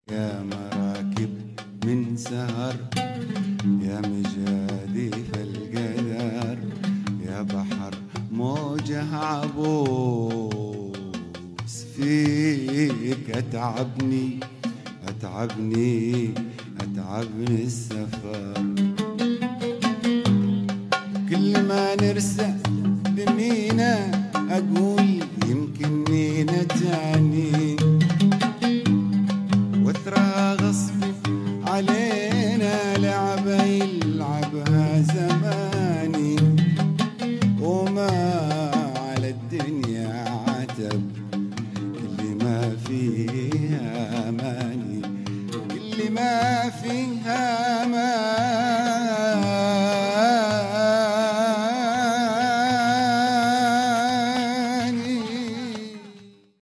يا مراكب من سهر، يا مجاديف القدر، يا بحر موجه عبوس فيك أتعبني أتعبني أتعبني السفر. كل ما نرسى بمينا أقول يمكن مينا تاني، وترى غصب علينا لعبة يلعبها زماني، وما على الدنيا عتب اللي ما فيها أماني، اللي ما فيها أماني.